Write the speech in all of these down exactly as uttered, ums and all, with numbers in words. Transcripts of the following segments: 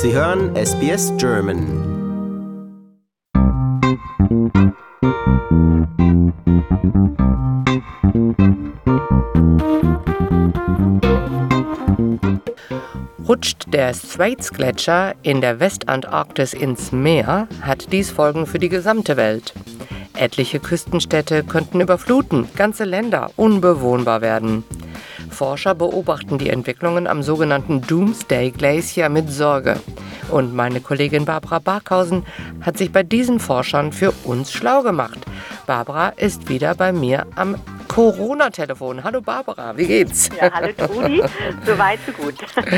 Sie hören S B S German. Rutscht der Thwaites-Gletscher in der Westantarktis ins Meer, hat dies Folgen für die gesamte Welt. Etliche Küstenstädte könnten überfluten, ganze Länder unbewohnbar werden. Forscher beobachten die Entwicklungen am sogenannten Doomsday Glacier mit Sorge. Und meine Kollegin Barbara Barkhausen hat sich bei diesen Forschern für uns schlau gemacht. Barbara ist wieder bei mir am Corona-Telefon. Hallo Barbara, wie geht's? Ja, hallo Trudi, so weit, so gut.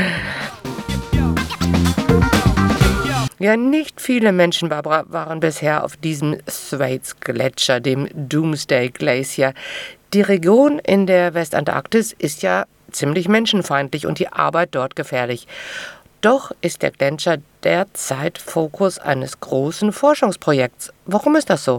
Ja, nicht viele Menschen, Barbara, waren bisher auf diesem Thwaites-Gletscher, dem Doomsday Glacier. Die Region in der Westantarktis ist ja ziemlich menschenfeindlich und die Arbeit dort gefährlich. Doch ist der Gletscher derzeit Fokus eines großen Forschungsprojekts. Warum ist das so?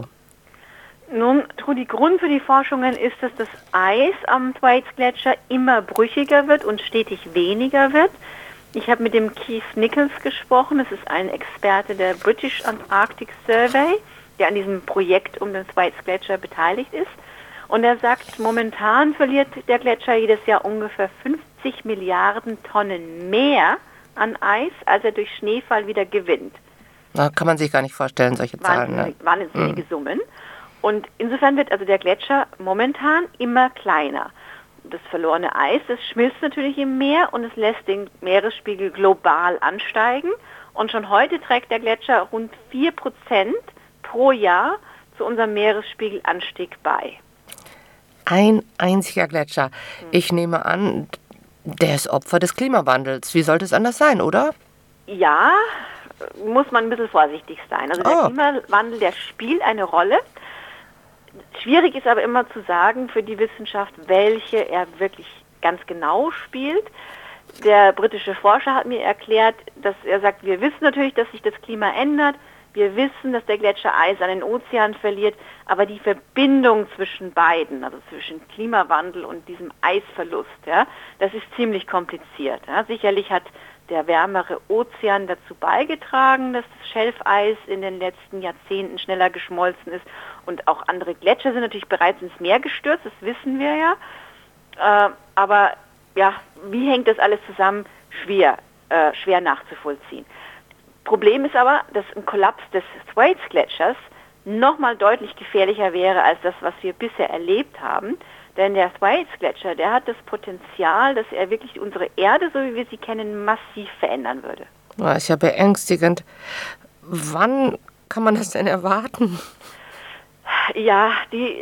Nun, Trudi, Grund für die Forschungen ist, dass das Eis am Thwaites-Gletscher immer brüchiger wird und stetig weniger wird. Ich habe mit dem Keith Nichols gesprochen, das ist ein Experte der British Antarctic Survey, der an diesem Projekt um den Thwaites-Gletscher beteiligt ist. Und er sagt, momentan verliert der Gletscher jedes Jahr ungefähr fünfzig Milliarden Tonnen mehr an Eis, als er durch Schneefall wieder gewinnt. Da kann man sich gar nicht vorstellen, solche Zahlen. Wahnsinnig, Ne? wahnsinnige mhm. Summen. Und insofern wird also der Gletscher momentan immer kleiner. Das verlorene Eis, das schmilzt natürlich im Meer und es lässt den Meeresspiegel global ansteigen. Und schon heute trägt der Gletscher rund vier Prozent pro Jahr zu unserem Meeresspiegelanstieg bei. Ein einziger Gletscher. Ich nehme an, der ist Opfer des Klimawandels. Wie sollte es anders sein, oder? Ja, muss man ein bisschen vorsichtig sein. Also der oh. Klimawandel, der spielt eine Rolle. Schwierig ist aber immer zu sagen für die Wissenschaft, welche er wirklich ganz genau spielt. Der britische Forscher hat mir erklärt, dass er sagt, wir wissen natürlich, dass sich das Klima ändert. Wir wissen, dass der Gletscher Eis an den Ozean verliert, aber die Verbindung zwischen beiden, also zwischen Klimawandel und diesem Eisverlust, ja, das ist ziemlich kompliziert. Ja. Sicherlich hat der wärmere Ozean dazu beigetragen, dass das Schelfeis in den letzten Jahrzehnten schneller geschmolzen ist und auch andere Gletscher sind natürlich bereits ins Meer gestürzt, das wissen wir ja. Äh, aber ja, wie hängt das alles zusammen? Schwer, äh, schwer nachzuvollziehen. Problem ist aber, dass ein Kollaps des Thwaites-Gletschers nochmal deutlich gefährlicher wäre als das, was wir bisher erlebt haben. Denn der Thwaites-Gletscher, der hat das Potenzial, dass er wirklich unsere Erde, so wie wir sie kennen, massiv verändern würde. Das ist ja beängstigend. Wann kann man das denn erwarten? Ja, die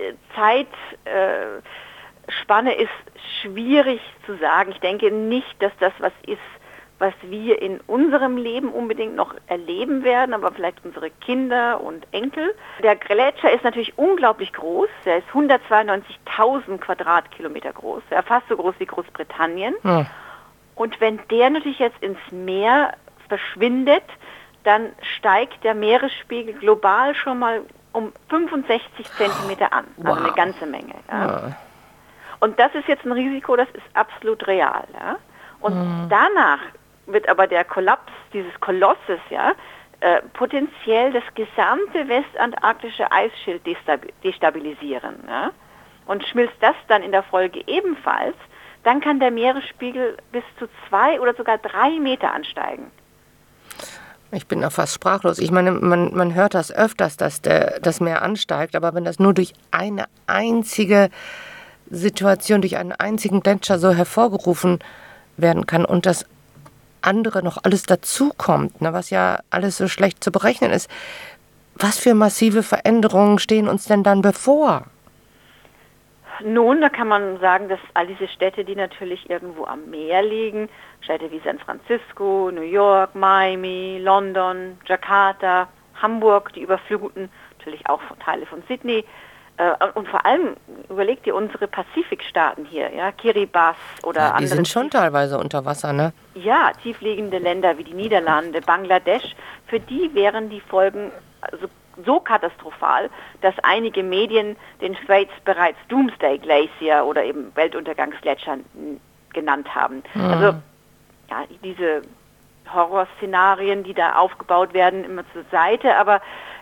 Zeitspanne ist schwierig zu sagen. Ich denke nicht, dass das was ist, was wir in unserem Leben unbedingt noch erleben werden, aber vielleicht unsere Kinder und Enkel. Der Gletscher ist natürlich unglaublich groß. Er ist hundertzweiundneunzigtausend Quadratkilometer groß. Er ist fast so groß wie Großbritannien. Hm. Und wenn der natürlich jetzt ins Meer verschwindet, dann steigt der Meeresspiegel global schon mal um fünfundsechzig Zentimeter an. Also wow. Eine ganze Menge. Ja. Ja. Und das ist jetzt ein Risiko, das ist absolut real. Ja. Und hm. danach wird aber der Kollaps dieses Kolosses ja äh, potenziell das gesamte westantarktische Eisschild destabilisieren. Ja? Und schmilzt das dann in der Folge ebenfalls, dann kann der Meeresspiegel bis zu zwei oder sogar drei Meter ansteigen. Ich bin da fast sprachlos. Ich meine, man, man hört das öfters, dass der, das Meer ansteigt, aber wenn das nur durch eine einzige Situation, durch einen einzigen Gletscher so hervorgerufen werden kann und das andere noch alles dazukommt, ne, was ja alles so schlecht zu berechnen ist. Was für massive Veränderungen stehen uns denn dann bevor? Nun, da kann man sagen, dass all diese Städte, die natürlich irgendwo am Meer liegen, Städte wie San Francisco, New York, Miami, London, Jakarta, Hamburg, die überfluten, natürlich auch Teile von Sydney, und vor allem, überlegt ihr unsere Pazifikstaaten hier, ja, Kiribati oder ja, die andere. Die sind schon teilweise unter Wasser, ne? Ja, tiefliegende Länder wie die Niederlande, Bangladesch, für die wären die Folgen also so katastrophal, dass einige Medien den Thwaites bereits Doomsday Glacier oder eben Weltuntergangsgletscher genannt haben. Hm. Also ja, diese Horrorszenarien, die da aufgebaut werden, immer zur Seite. Aber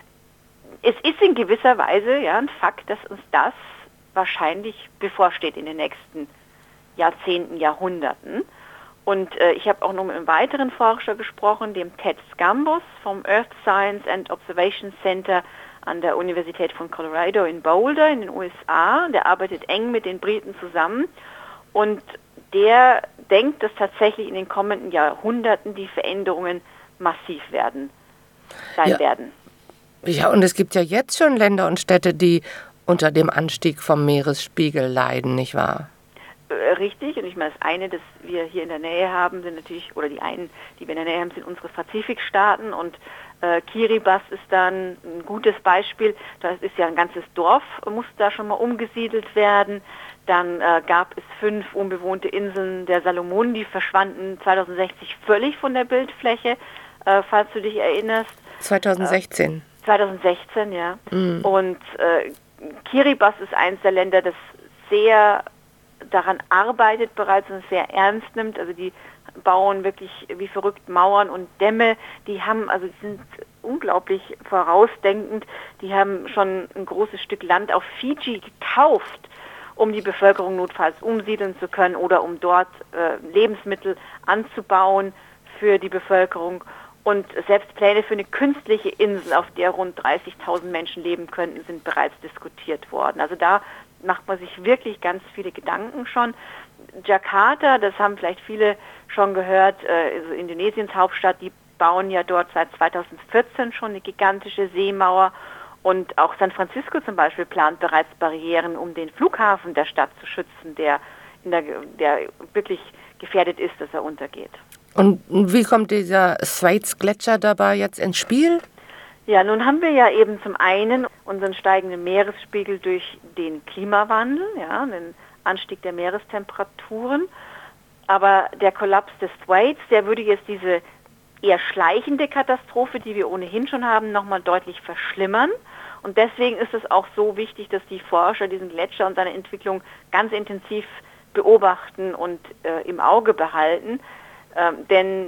es ist in gewisser Weise ja ein Fakt, dass uns das wahrscheinlich bevorsteht in den nächsten Jahrzehnten, Jahrhunderten. Und äh, ich habe auch noch mit einem weiteren Forscher gesprochen, dem Ted Scambos vom Earth Science and Observation Center an der Universität von Colorado in Boulder in den U S A. Der arbeitet eng mit den Briten zusammen und der denkt, dass tatsächlich in den kommenden Jahrhunderten die Veränderungen massiv werden, sein ja. werden. Ja, und es gibt ja jetzt schon Länder und Städte, die unter dem Anstieg vom Meeresspiegel leiden, nicht wahr? Richtig, und ich meine, das eine, das wir hier in der Nähe haben, sind natürlich, oder die einen, die wir in der Nähe haben, sind unsere Pazifikstaaten und äh, Kiribati ist dann ein gutes Beispiel. Das ist ja ein ganzes Dorf, muss da schon mal umgesiedelt werden. Dann äh, gab es fünf unbewohnte Inseln der Salomonen, die verschwanden zweitausendsechzig völlig von der Bildfläche, äh, falls du dich erinnerst. zweitausendsechzehn. Äh, zweitausendsechzehn, ja. Mhm. Und äh, Kiribati ist eines der Länder, das sehr daran arbeitet bereits und es sehr ernst nimmt. Also die bauen wirklich wie verrückt Mauern und Dämme. Die haben, also die sind unglaublich vorausdenkend. Die haben schon ein großes Stück Land auf Fiji gekauft, um die Bevölkerung notfalls umsiedeln zu können oder um dort äh, Lebensmittel anzubauen für die Bevölkerung. Und selbst Pläne für eine künstliche Insel, auf der rund dreißigtausend Menschen leben könnten, sind bereits diskutiert worden. Also da macht man sich wirklich ganz viele Gedanken schon. Jakarta, das haben vielleicht viele schon gehört, also Indonesiens Hauptstadt, die bauen ja dort seit zweitausendvierzehn schon eine gigantische Seemauer. Und auch San Francisco zum Beispiel plant bereits Barrieren, um den Flughafen der Stadt zu schützen, der, in der, der wirklich gefährdet ist, dass er untergeht. Und wie kommt dieser Thwaites-Gletscher dabei jetzt ins Spiel? Ja, nun haben wir ja eben zum einen unseren steigenden Meeresspiegel durch den Klimawandel, ja, den Anstieg der Meerestemperaturen. Aber der Kollaps des Thwaites, der würde jetzt diese eher schleichende Katastrophe, die wir ohnehin schon haben, nochmal deutlich verschlimmern. Und deswegen ist es auch so wichtig, dass die Forscher diesen Gletscher und seine Entwicklung ganz intensiv beobachten und äh, im Auge behalten. Ähm, denn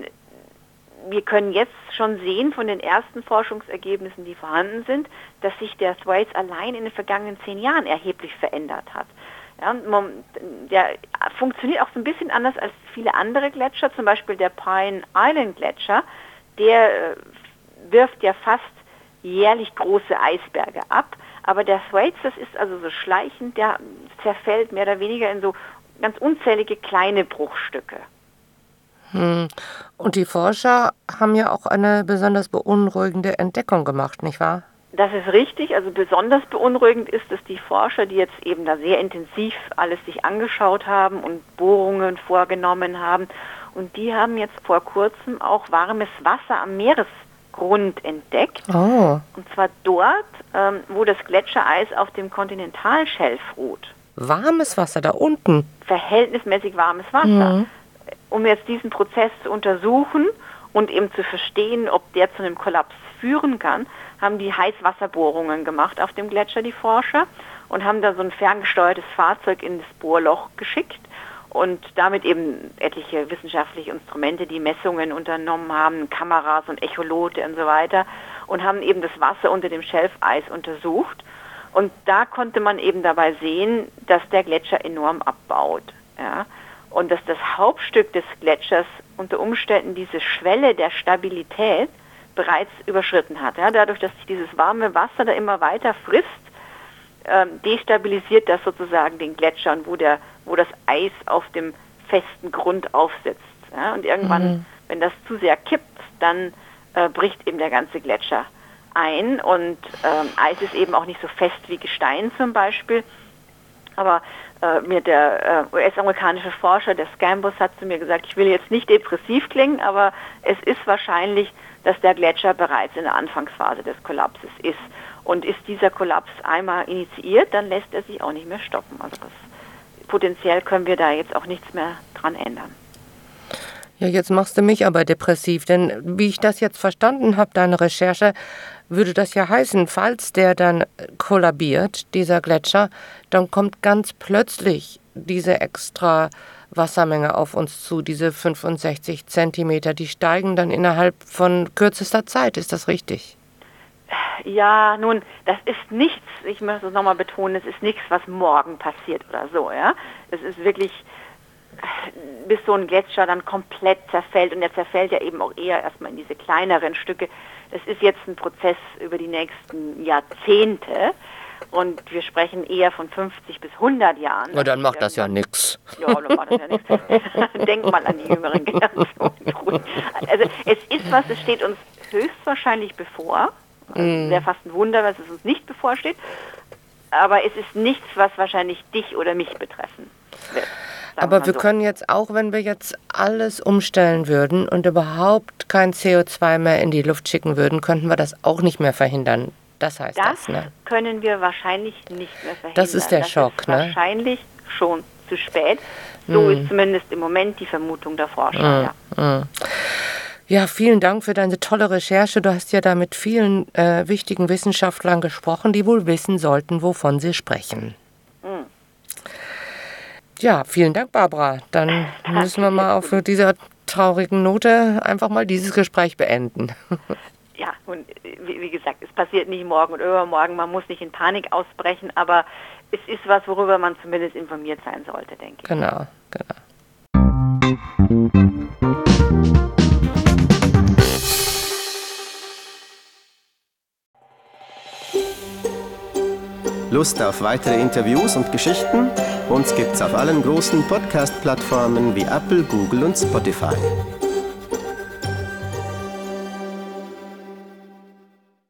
wir können jetzt schon sehen von den ersten Forschungsergebnissen, die vorhanden sind, dass sich der Thwaites allein in den vergangenen zehn Jahren erheblich verändert hat. Ja, man, der funktioniert auch so ein bisschen anders als viele andere Gletscher, zum Beispiel der Pine Island Gletscher, der äh, wirft ja fast jährlich große Eisberge ab, aber der Thwaites, das ist also so schleichend, der zerfällt mehr oder weniger in so ganz unzählige kleine Bruchstücke. Hm. Und die Forscher haben ja auch eine besonders beunruhigende Entdeckung gemacht, nicht wahr? Das ist richtig. Also besonders beunruhigend ist, dass die Forscher, die jetzt eben da sehr intensiv alles sich angeschaut haben und Bohrungen vorgenommen haben, und die haben jetzt vor kurzem auch warmes Wasser am Meeresgrund entdeckt. Oh. Und zwar dort, ähm, wo das Gletschereis auf dem Kontinentalschelf ruht. Warmes Wasser da unten? Verhältnismäßig warmes Wasser. Mhm. Um jetzt diesen Prozess zu untersuchen und eben zu verstehen, ob der zu einem Kollaps führen kann, haben die Heißwasserbohrungen gemacht auf dem Gletscher, die Forscher, und haben da so ein ferngesteuertes Fahrzeug in das Bohrloch geschickt und damit eben etliche wissenschaftliche Instrumente, die Messungen unternommen haben, Kameras und Echolote und so weiter, und haben eben das Wasser unter dem Schelfeis untersucht. Und da konnte man eben dabei sehen, dass der Gletscher enorm abbaut. Ja. Und dass das Hauptstück des Gletschers unter Umständen diese Schwelle der Stabilität bereits überschritten hat. Ja, dadurch, dass sich dieses warme Wasser da immer weiter frisst, ähm, destabilisiert das sozusagen den Gletscher, und wo, der, wo das Eis auf dem festen Grund aufsitzt. Ja, und irgendwann, mhm. wenn das zu sehr kippt, dann äh, bricht eben der ganze Gletscher ein. Und ähm, Eis ist eben auch nicht so fest wie Gestein zum Beispiel. Aber äh, mir der äh, U S-amerikanische Forscher, der Scambos, hat zu mir gesagt, ich will jetzt nicht depressiv klingen, aber es ist wahrscheinlich, dass der Gletscher bereits in der Anfangsphase des Kollapses ist. Und ist dieser Kollaps einmal initiiert, dann lässt er sich auch nicht mehr stoppen. Also das, potenziell können wir da jetzt auch nichts mehr dran ändern. Ja, jetzt machst du mich aber depressiv, denn wie ich das jetzt verstanden habe, deine Recherche, würde das ja heißen, falls der dann kollabiert, dieser Gletscher, dann kommt ganz plötzlich diese extra Wassermenge auf uns zu, diese fünfundsechzig Zentimeter, die steigen dann innerhalb von kürzester Zeit. Ist das richtig? Ja, nun, das ist nichts, ich möchte es nochmal betonen, es ist nichts, was morgen passiert oder so, ja. Es ist wirklich, bis so ein Gletscher dann komplett zerfällt, und der zerfällt ja eben auch eher erstmal in diese kleineren Stücke. Das ist jetzt ein Prozess über die nächsten Jahrzehnte, und wir sprechen eher von fünfzig bis hundert Jahren. Na, dann macht das ja nichts. Ja, dann macht das ja nichts. Denk mal an die jüngeren Generationen. Also es ist was, es steht uns höchstwahrscheinlich bevor. Also mm. Wäre fast ein Wunder, dass es uns nicht bevorsteht. Aber es ist nichts, was wahrscheinlich dich oder mich betreffen wird. Aber wir so. können jetzt auch, wenn wir jetzt alles umstellen würden und überhaupt kein C O zwei mehr in die Luft schicken würden, könnten wir das auch nicht mehr verhindern. Das heißt das, das ne? können wir wahrscheinlich nicht mehr verhindern. Das ist der das Schock, ist ne? Wahrscheinlich schon zu spät. So mm. ist zumindest im Moment die Vermutung der Forscher. Mm. Ja. Mm. Ja, vielen Dank für deine tolle Recherche. Du hast ja da mit vielen äh, wichtigen Wissenschaftlern gesprochen, die wohl wissen sollten, wovon sie sprechen. Mm. Ja, vielen Dank, Barbara. Dann müssen wir mal auf dieser traurigen Note einfach mal dieses Gespräch beenden. Ja, und wie, wie gesagt, es passiert nicht morgen und übermorgen. Man muss nicht in Panik ausbrechen, aber es ist was, worüber man zumindest informiert sein sollte, denke ich. Genau, genau. Lust auf weitere Interviews und Geschichten? Uns gibt's auf allen großen Podcast-Plattformen wie Apple, Google und Spotify.